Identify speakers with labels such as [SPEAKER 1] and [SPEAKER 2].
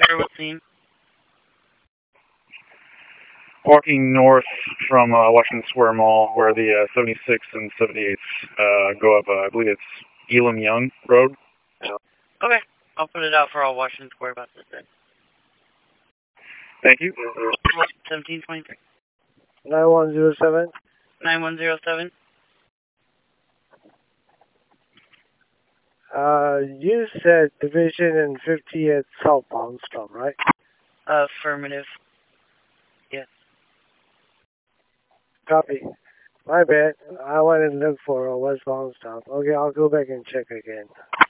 [SPEAKER 1] Driver, what scene?
[SPEAKER 2] Walking north from Washington Square Mall, where the 76 and 78s go up. I believe it's Elam Young Road.
[SPEAKER 1] Okay, I'll put it out for all Washington Square buses then.
[SPEAKER 2] Thank you.
[SPEAKER 1] 1723.
[SPEAKER 3] 9107.
[SPEAKER 1] 9107.
[SPEAKER 3] You said Division and 50th southbound stop, right?
[SPEAKER 1] Affirmative. Yes.
[SPEAKER 3] Copy. My bad. I went and looked for a westbound stop. Okay, I'll go back and check again.